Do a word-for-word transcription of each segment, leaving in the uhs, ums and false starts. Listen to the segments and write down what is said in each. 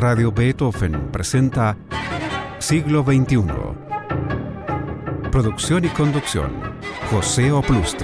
Radio Beethoven presenta Siglo veintiuno. Producción y conducción, José Oplustil.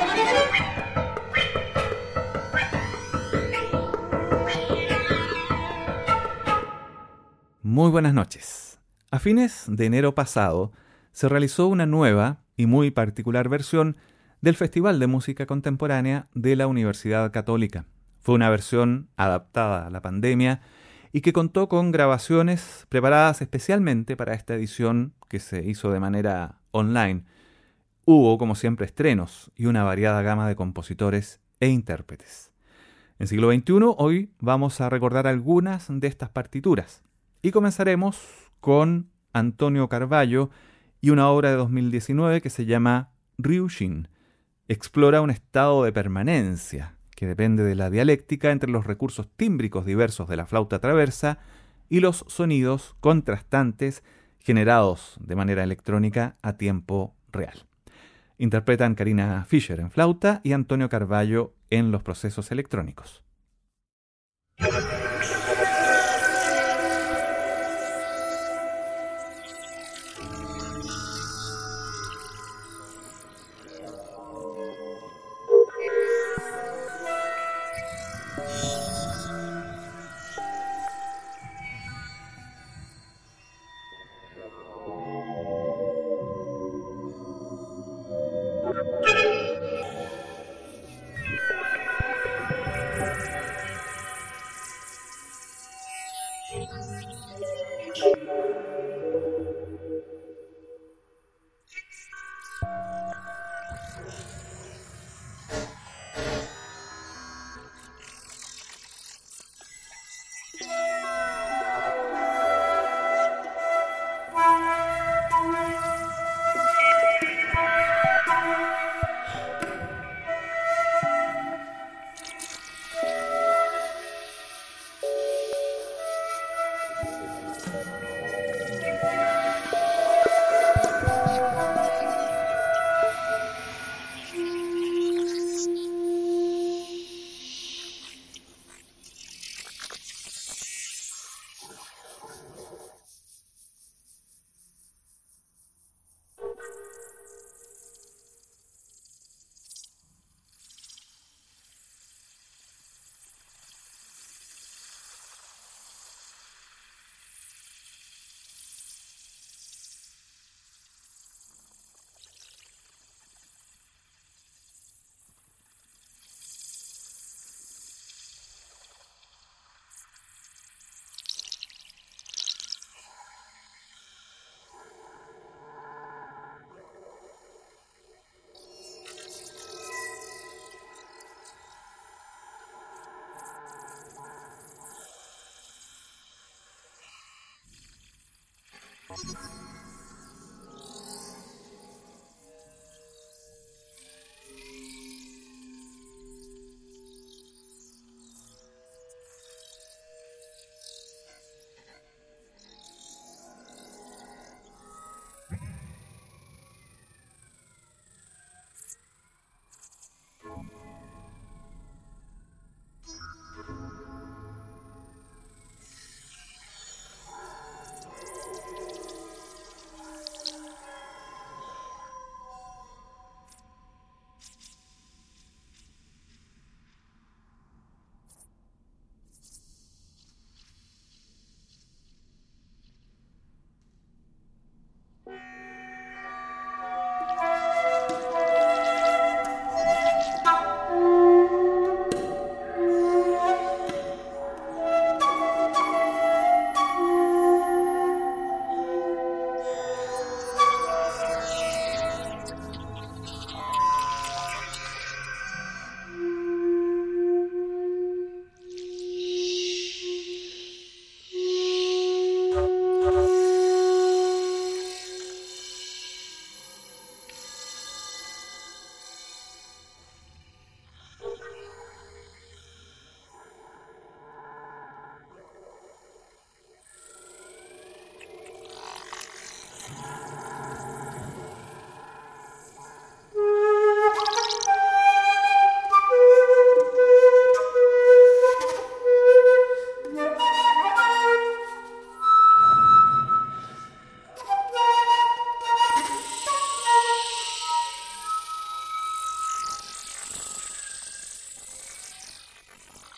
Muy buenas noches. A fines de enero pasado se realizó una nueva y muy particular versión del Festival de Música Contemporánea de la Universidad Católica. Fue una versión adaptada a la pandemia y que contó con grabaciones preparadas especialmente para esta edición que se hizo de manera online. Hubo, como siempre, estrenos y una variada gama de compositores e intérpretes. En Siglo veintiuno, hoy vamos a recordar algunas de estas partituras y comenzaremos con Antonio Carvalho y una obra de dos mil diecinueve que se llama Ryujin. Explora un estado de permanencia que depende de la dialéctica entre los recursos tímbricos diversos de la flauta traversa y los sonidos contrastantes generados de manera electrónica a tiempo real. Interpretan Carina Fischer en flauta y Antonio Carvalho en los procesos electrónicos.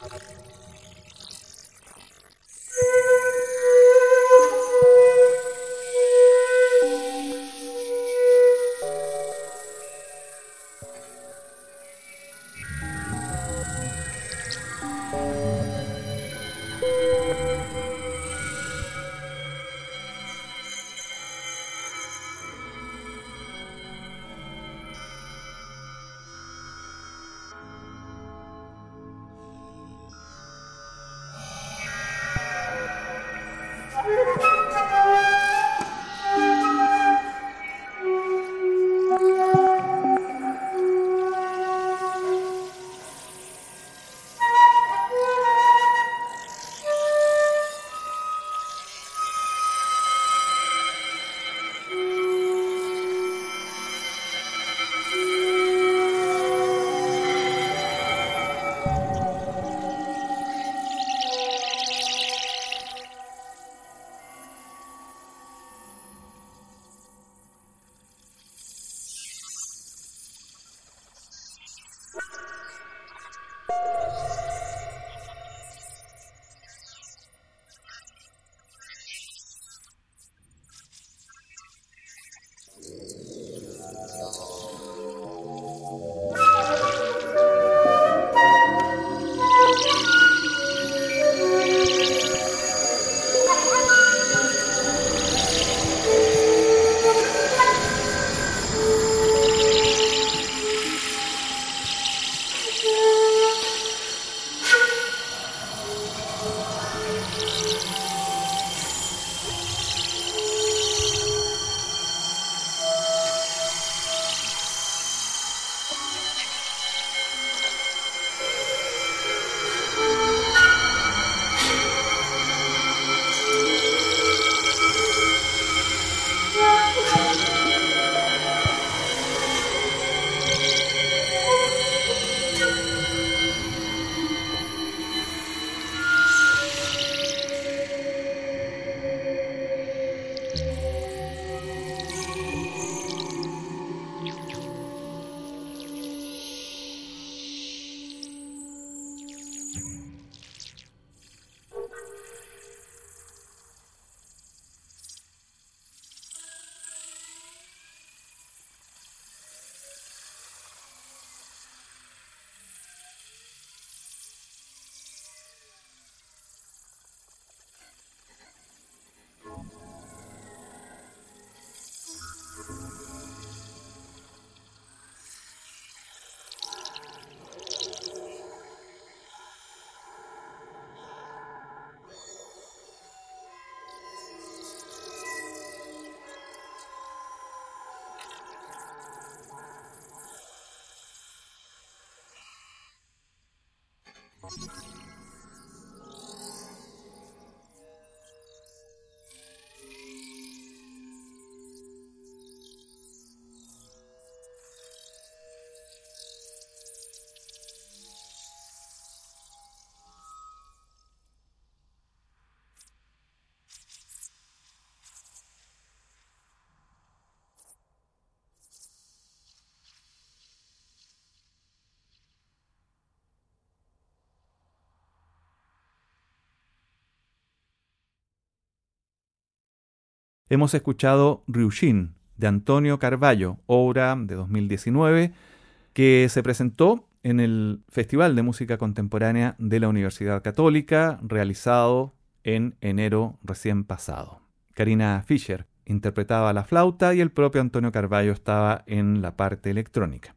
Hemos escuchado Ryujin, de Antonio Carvalho, obra de dos mil diecinueve, que se presentó en el Festival de Música Contemporánea de la Universidad Católica, realizado en enero recién pasado. Carina Fischer interpretaba la flauta y el propio Antonio Carvalho estaba en la parte electrónica.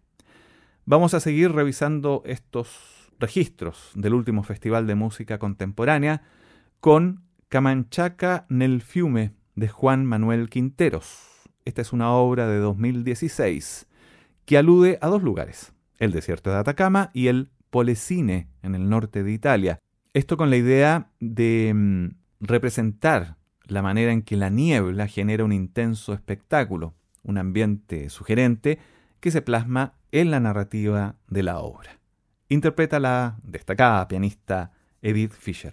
Vamos a seguir revisando estos registros del último Festival de Música Contemporánea con Camanchaca nel Fiume, de Juan Manuel Quinteros. Esta es una obra de dos mil dieciséis que alude a dos lugares, el desierto de Atacama y el Polesine, en el norte de Italia. Esto con la idea de mm, representar la manera en que la niebla genera un intenso espectáculo, un ambiente sugerente que se plasma en la narrativa de la obra. Interpreta la destacada pianista Edith Fischer.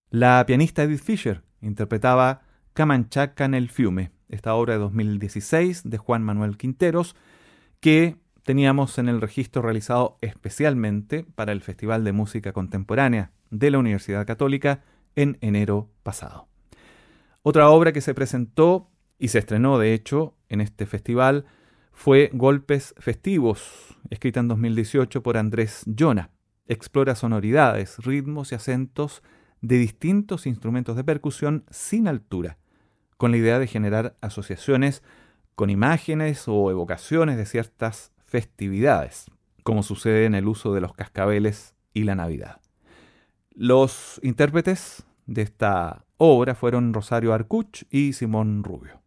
La pianista Edith Fischer interpretaba Camanchaca nel Fiume, esta obra de dos mil dieciséis de Juan Manuel Quinteros, que teníamos en el registro realizado especialmente para el Festival de Música Contemporánea de la Universidad Católica en enero pasado. Otra obra que se presentó y se estrenó, de hecho, en este festival fue Golpes Festivos, escrita en dos mil dieciocho por Andrés Llona. Explora sonoridades, ritmos y acentos de distintos instrumentos de percusión sin altura, con la idea de generar asociaciones con imágenes o evocaciones de ciertas festividades, como sucede en el uso de los cascabeles y la Navidad. Los intérpretes de esta obra fueron Rosario Arcuch y Simón Rubio.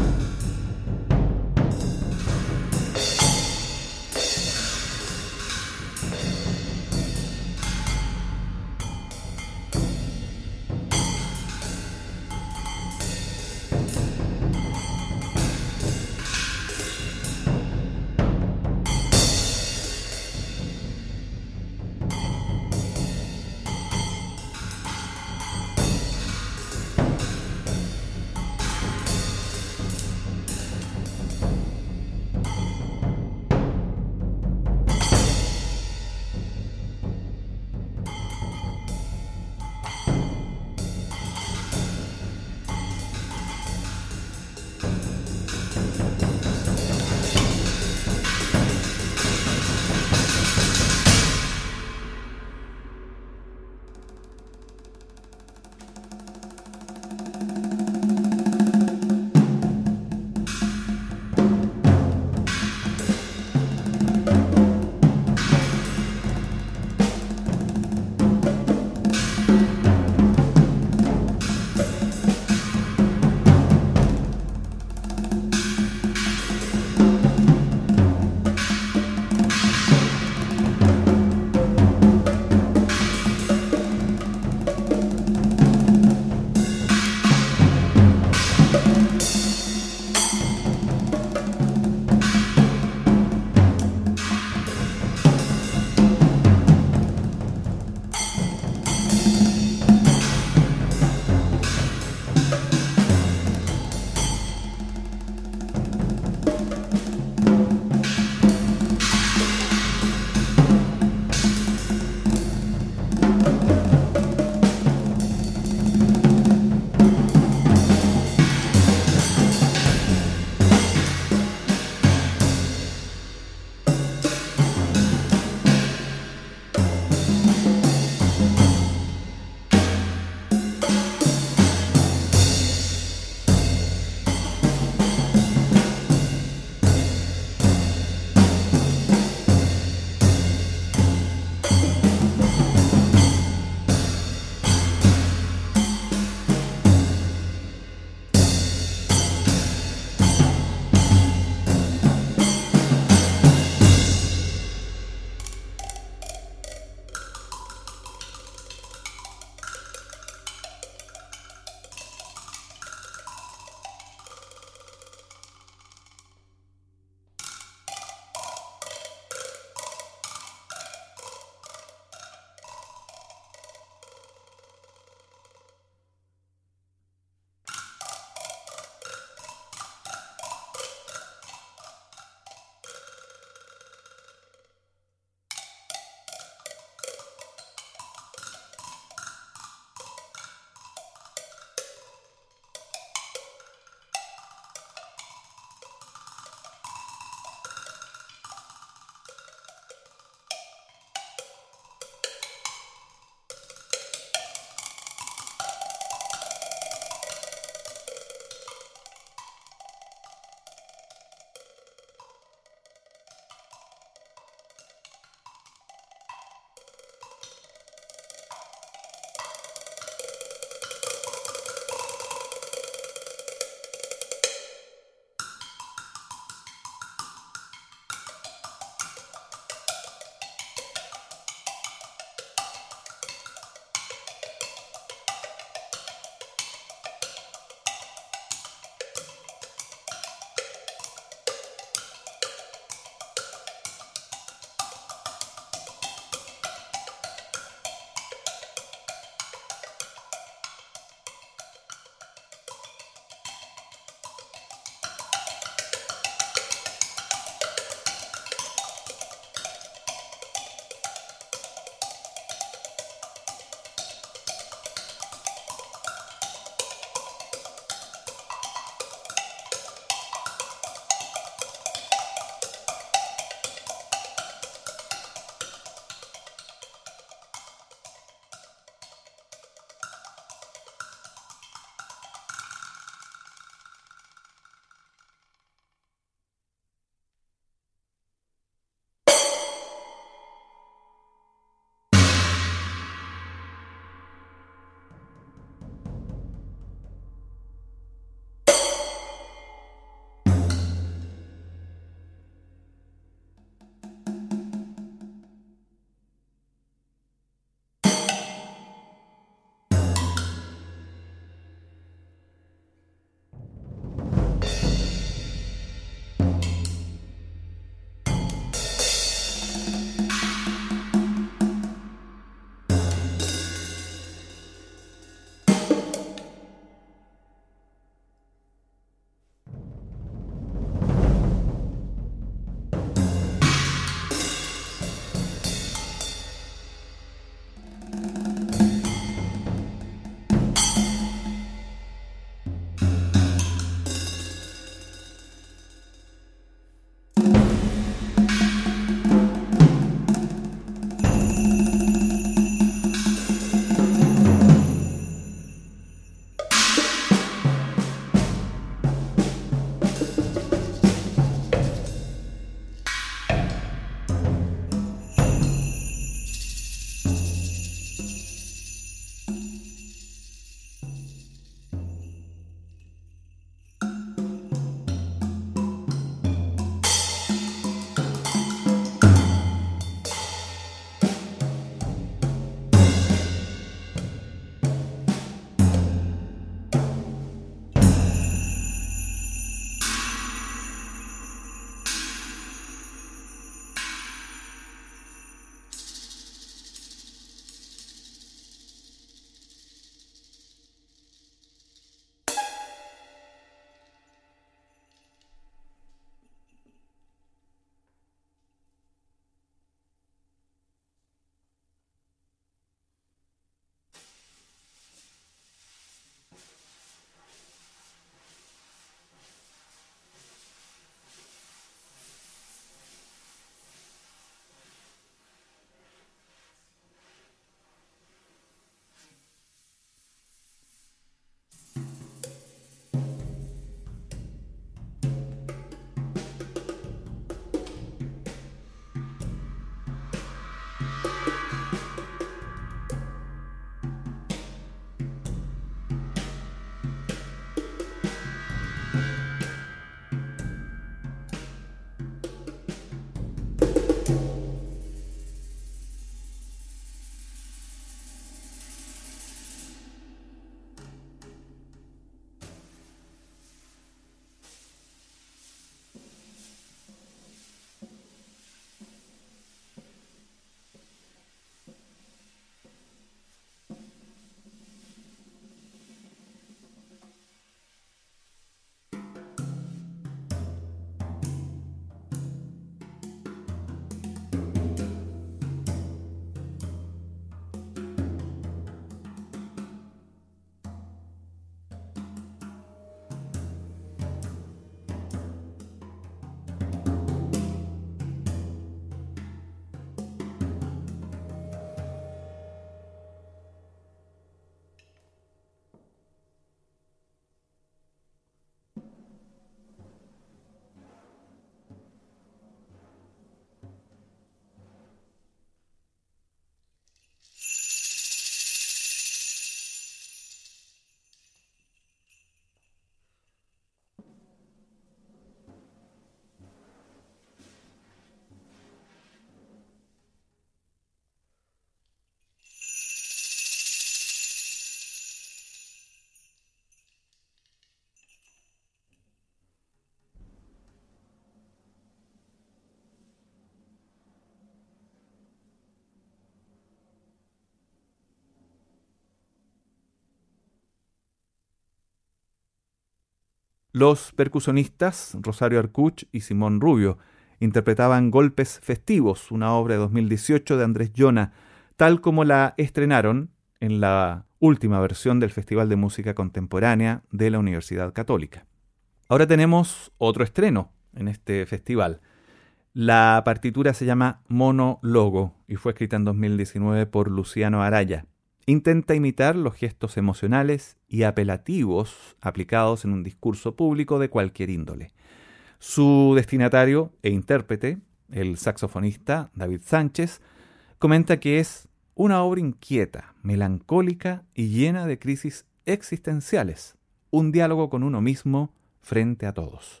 Los percusionistas Rosario Arcuch y Simón Rubio interpretaban Golpes Festivos, una obra de dos mil dieciocho de Andrés Llona, tal como la estrenaron en la última versión del Festival de Música Contemporánea de la Universidad Católica. Ahora tenemos otro estreno en este festival. La partitura se llama Monólogo y fue escrita en dos mil diecinueve por Luciano Araya. Intenta imitar los gestos emocionales y apelativos aplicados en un discurso público de cualquier índole. Su destinatario e intérprete, el saxofonista David Sánchez, comenta que es una obra inquieta, melancólica y llena de crisis existenciales, un diálogo con uno mismo frente a todos.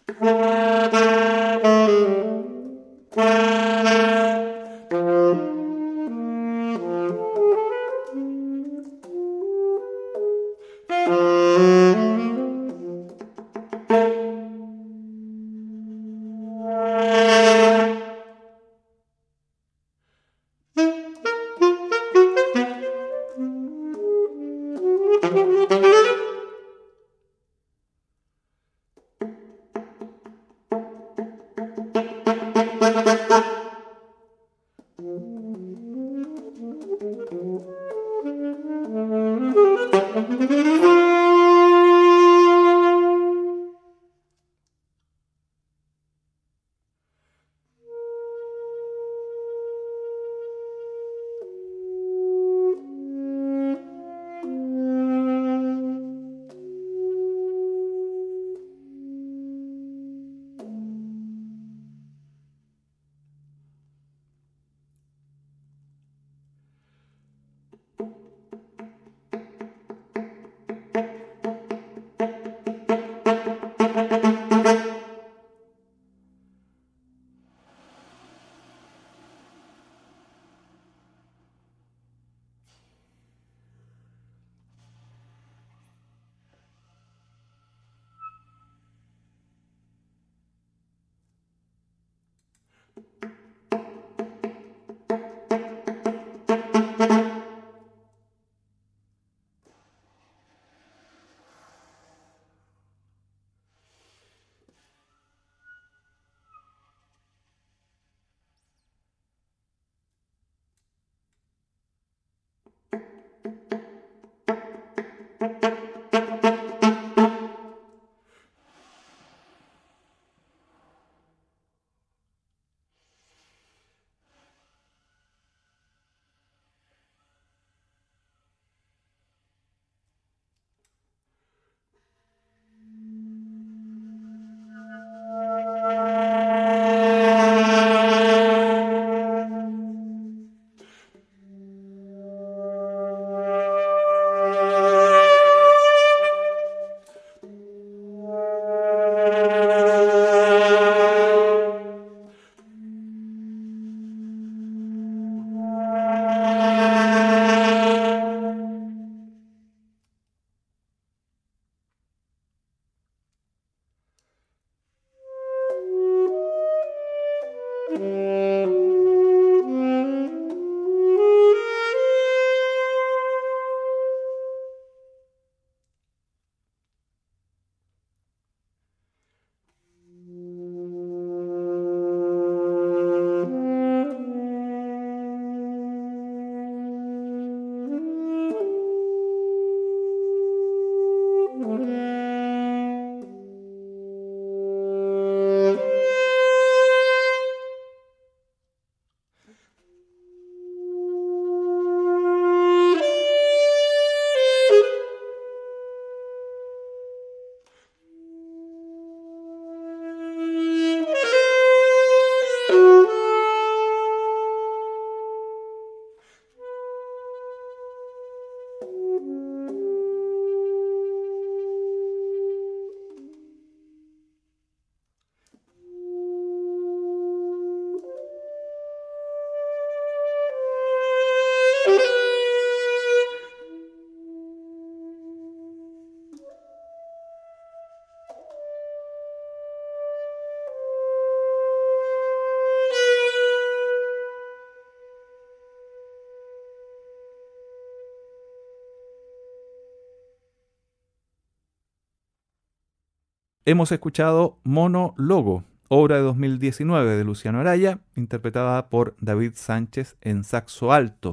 Hemos escuchado Monólogo, obra de dos mil diecinueve de Luciano Araya, interpretada por David Sánchez en saxo alto.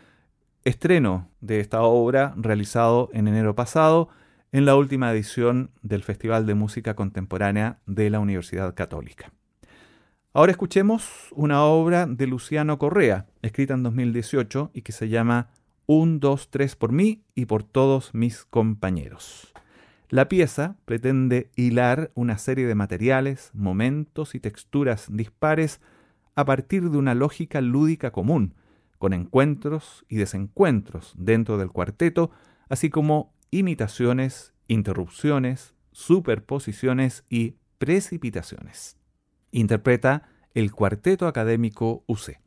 Estreno de esta obra realizado en enero pasado en la última edición del Festival de Música Contemporánea de la Universidad Católica. Ahora escuchemos una obra de Luciano Correa, escrita en dos mil dieciocho y que se llama Un, dos, tres por mí y por todos mis compañeros. La pieza pretende hilar una serie de materiales, momentos y texturas dispares a partir de una lógica lúdica común, con encuentros y desencuentros dentro del cuarteto, así como imitaciones, interrupciones, superposiciones y precipitaciones. Interpreta el Cuarteto Académico U C.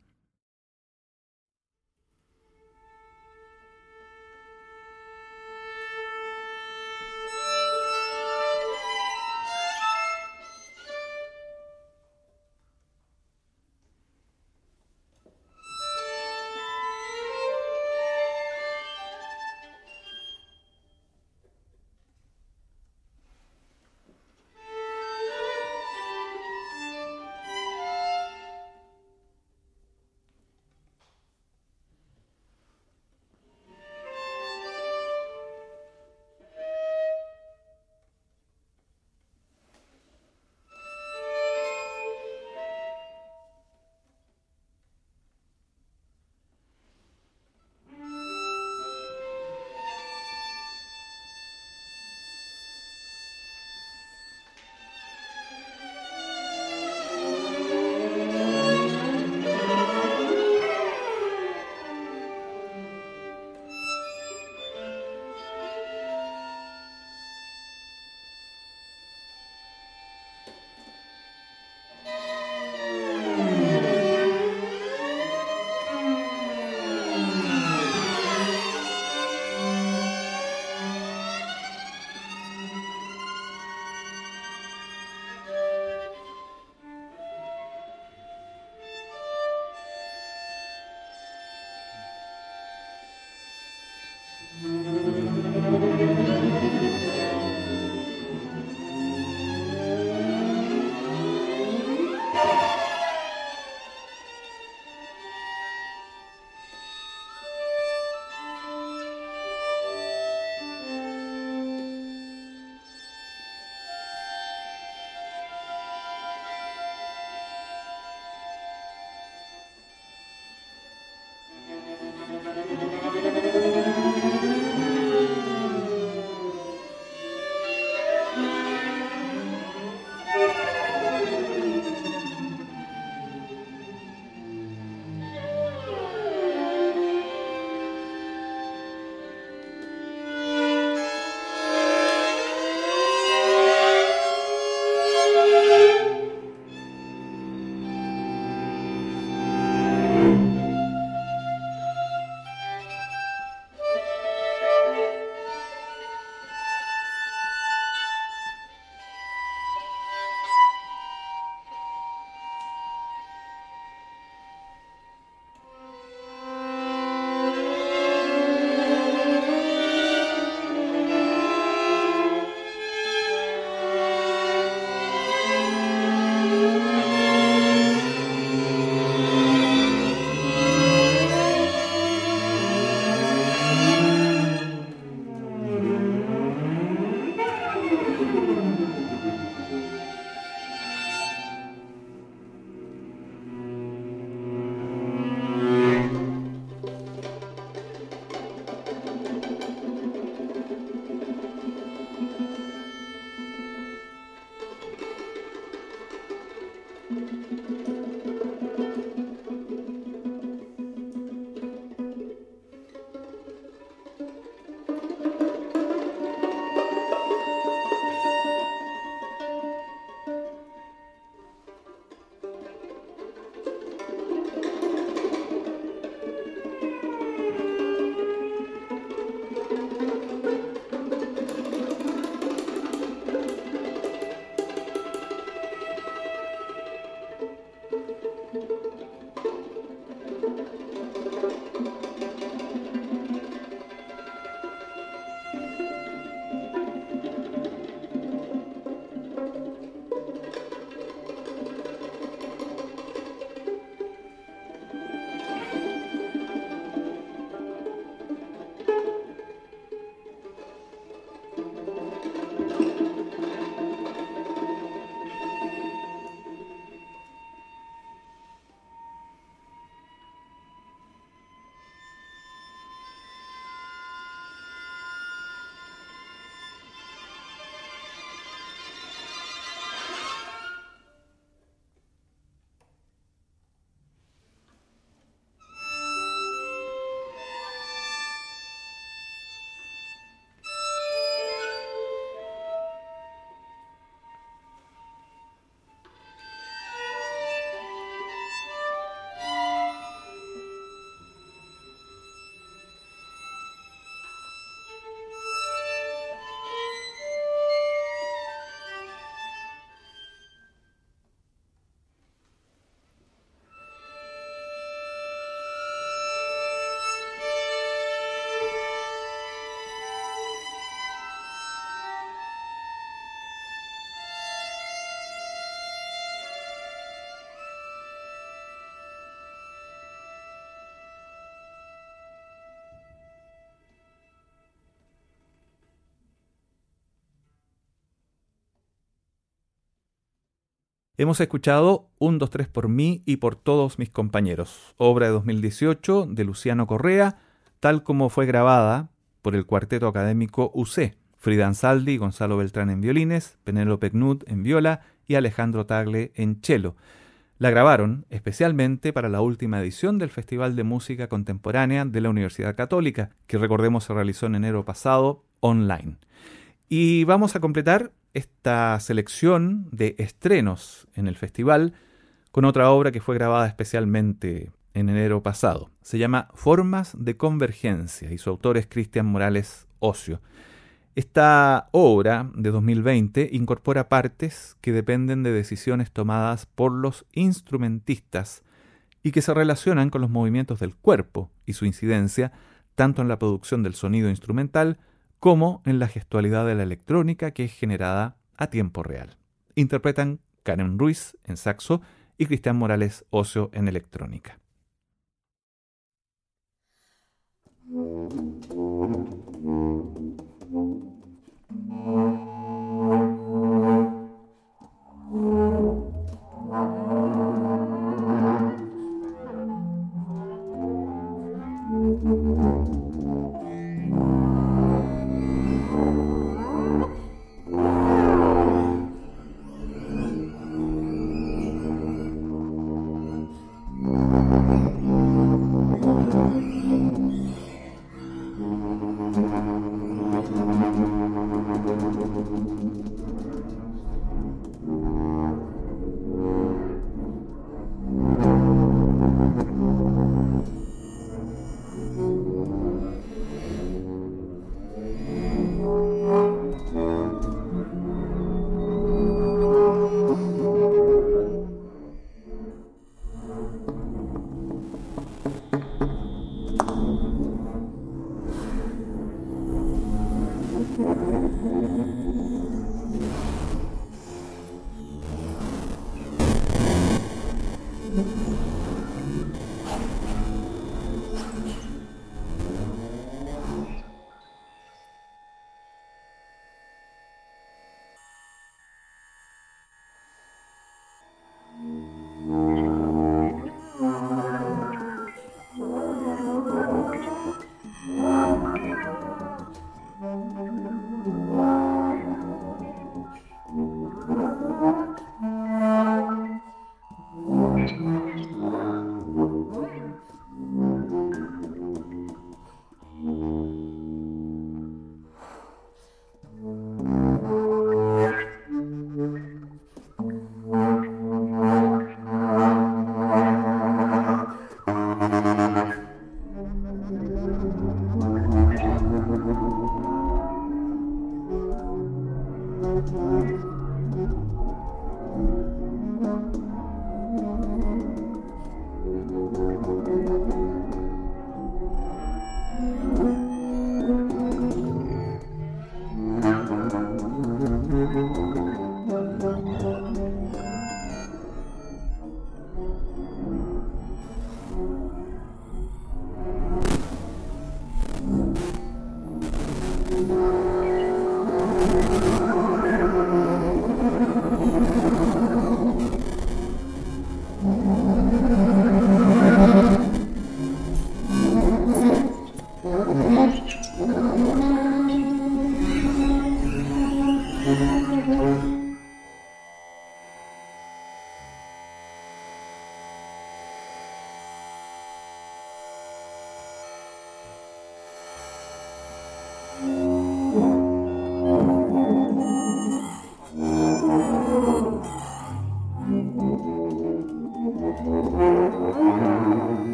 Hemos escuchado Un, dos, tres por mí y por todos mis compañeros, obra de dos mil dieciocho de Luciano Correa, tal como fue grabada por el cuarteto académico U C, Frida Ansaldi y Gonzalo Beltrán en violines, Penélope Knut en viola y Alejandro Tagle en cello. La grabaron especialmente para la última edición del Festival de Música Contemporánea de la Universidad Católica, que recordemos se realizó en enero pasado online. Y vamos a completar esta selección de estrenos en el festival con otra obra que fue grabada especialmente en enero pasado. Se llama Formas de Convergencia y su autor es Cristian Morales Ocio. Esta obra de dos mil veinte incorpora partes que dependen de decisiones tomadas por los instrumentistas y que se relacionan con los movimientos del cuerpo y su incidencia tanto en la producción del sonido instrumental como en la gestualidad de la electrónica que es generada a tiempo real. Interpretan Karen Ruiz en saxo y Cristian Morales Ocio en electrónica.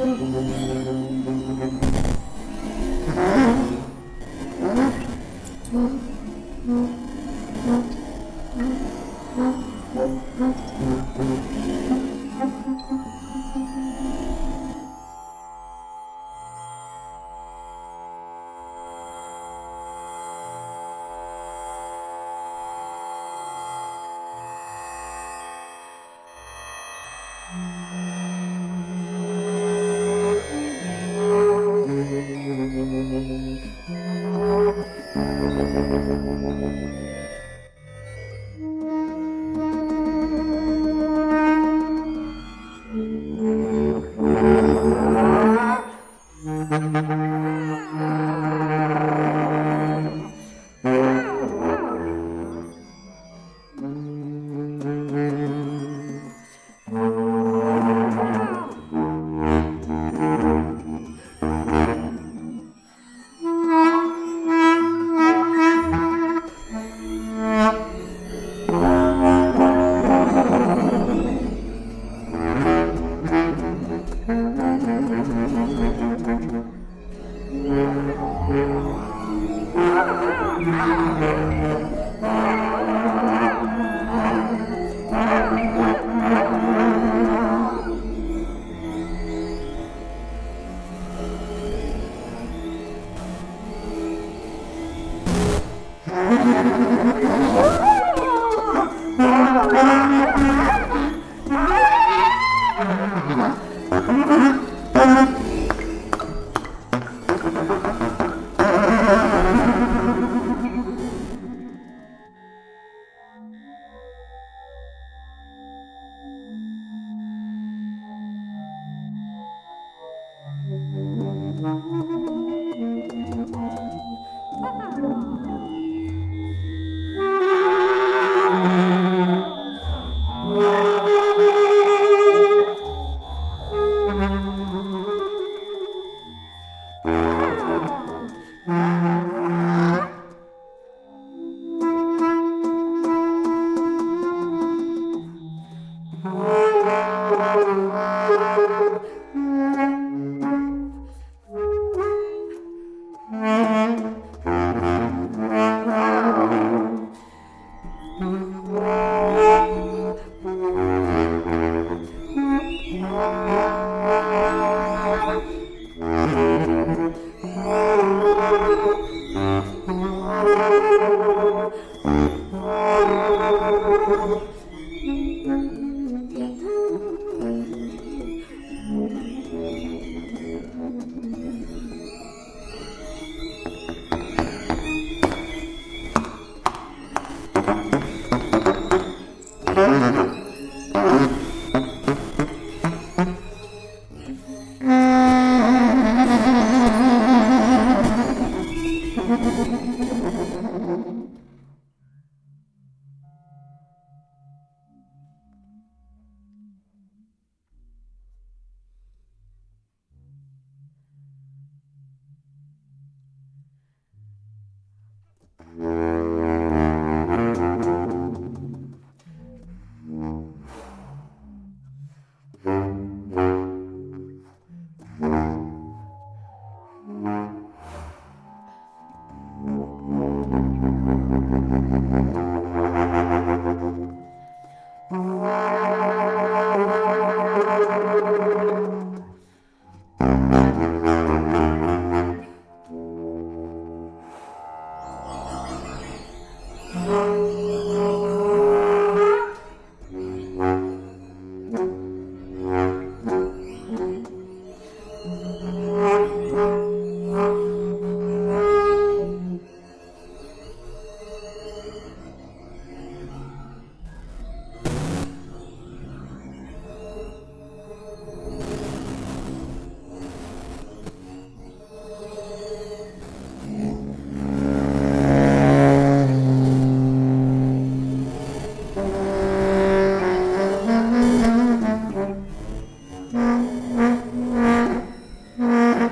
Mm-hmm.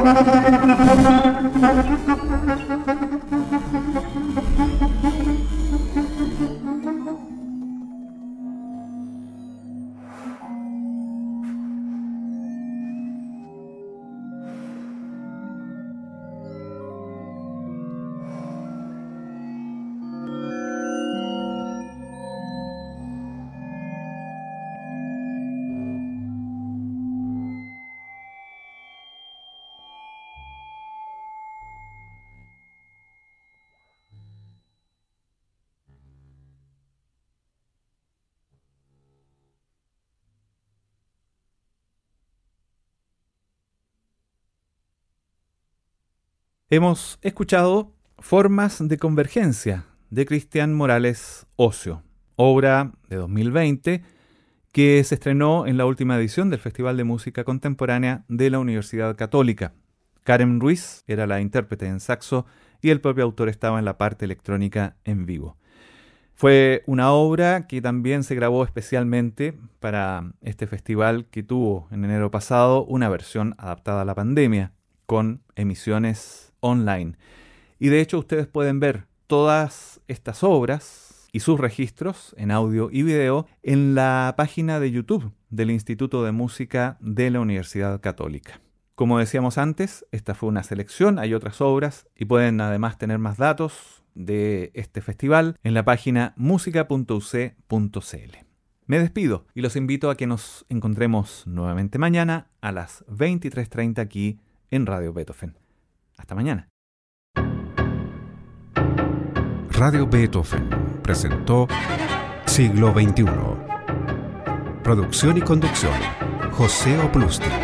Hemos escuchado Formas de Convergencia de Cristian Morales Ocio, obra de dos mil veinte que se estrenó en la última edición del Festival de Música Contemporánea de la Universidad Católica. Karen Ruiz era la intérprete en saxo y el propio autor estaba en la parte electrónica en vivo. Fue una obra que también se grabó especialmente para este festival, que tuvo en enero pasado una versión adaptada a la pandemia con emisiones online. Y de hecho ustedes pueden ver todas estas obras y sus registros en audio y video en la página de YouTube del Instituto de Música de la Universidad Católica. Como decíamos antes, esta fue una selección, hay otras obras y pueden además tener más datos de este festival en la página música punto u c punto c l. Me despido y los invito a que nos encontremos nuevamente mañana a las veintitrés treinta aquí en Radio Beethoven. Hasta mañana. Radio Beethoven presentó Siglo veintiuno. Producción y conducción, José Oplusti.